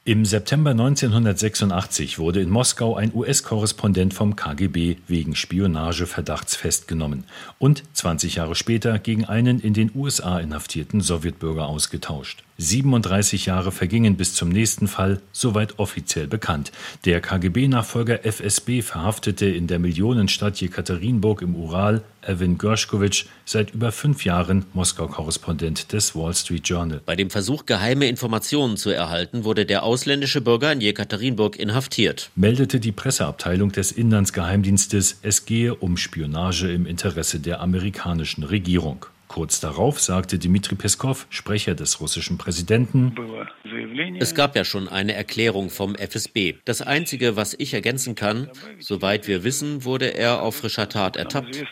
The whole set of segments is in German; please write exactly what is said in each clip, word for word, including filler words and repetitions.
Im September neunzehnhundertsechsundachtzig wurde in Moskau ein U S-Korrespondent vom K G B wegen Spionageverdachts festgenommen und zwanzig Jahre später gegen einen in den U S A inhaftierten Sowjetbürger ausgetauscht. siebenunddreißig Jahre vergingen bis zum nächsten Fall, soweit offiziell bekannt. Der K G B-Nachfolger F S B verhaftete in der Millionenstadt Jekaterinburg im Ural Evan Gershkovich, seit über fünf Jahren Moskau-Korrespondent des Wall Street Journal. Bei dem Versuch, geheime Informationen zu erhalten, wurde der ausländische Bürger in Jekaterinburg inhaftiert. Meldete die Presseabteilung des Inlandsgeheimdienstes, es gehe um Spionage im Interesse der amerikanischen Regierung. Kurz darauf sagte Dmitri Peskow, Sprecher des russischen Präsidenten: Es gab ja schon eine Erklärung vom F S B. Das Einzige, was ich ergänzen kann, soweit wir wissen, wurde er auf frischer Tat ertappt.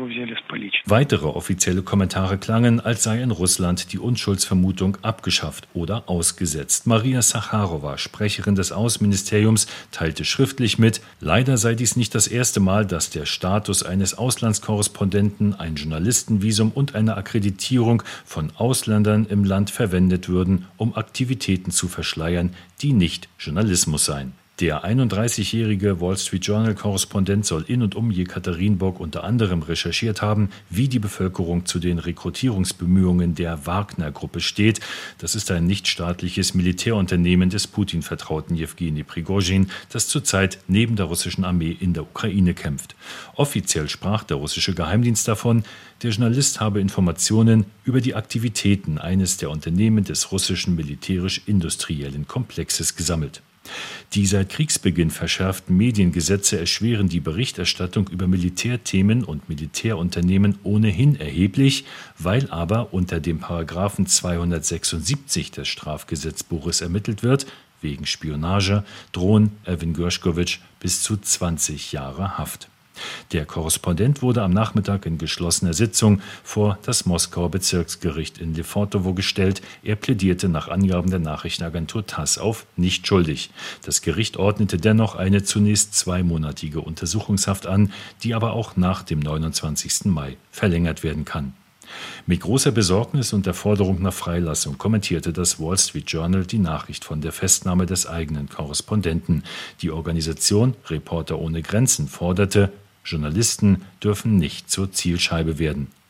Weitere offizielle Kommentare klangen, als sei in Russland die Unschuldsvermutung abgeschafft oder ausgesetzt. Maria Sacharowa, Sprecherin des Außenministeriums, teilte schriftlich mit: Leider sei dies nicht das erste Mal, dass der Status eines Auslandskorrespondenten, ein Journalistenvisum und eine Akkreditierung von Ausländern im Land verwendet würden, um Aktivitäten zu verschleiern, die nicht Journalismus seien. Der einunddreißigjährige Wall Street Journal-Korrespondent soll in und um Jekaterinburg unter anderem recherchiert haben, wie die Bevölkerung zu den Rekrutierungsbemühungen der Wagner-Gruppe steht. Das ist ein nichtstaatliches Militärunternehmen des Putin-Vertrauten Jewgeni Prigozhin, das zurzeit neben der russischen Armee in der Ukraine kämpft. Offiziell sprach der russische Geheimdienst davon, der Journalist habe Informationen über die Aktivitäten eines der Unternehmen des russischen militärisch-industriellen Komplexes gesammelt. Die seit Kriegsbeginn verschärften Mediengesetze erschweren die Berichterstattung über Militärthemen und Militärunternehmen ohnehin erheblich, weil aber unter dem Paragraphen zweihundertsechsundsiebzig des Strafgesetzbuches ermittelt wird, wegen Spionage drohen Evan Gershkovich bis zu zwanzig Jahre Haft. Der Korrespondent wurde am Nachmittag in geschlossener Sitzung vor das Moskauer Bezirksgericht in Lefortowo gestellt. Er plädierte nach Angaben der Nachrichtenagentur TASS auf nicht schuldig. Das Gericht ordnete dennoch eine zunächst zweimonatige Untersuchungshaft an, die aber auch nach dem neunundzwanzigsten Mai verlängert werden kann. Mit großer Besorgnis und der Forderung nach Freilassung kommentierte das Wall Street Journal die Nachricht von der Festnahme des eigenen Korrespondenten. Die Organisation Reporter ohne Grenzen forderte, Journalisten dürfen nicht zur Zielscheibe werden.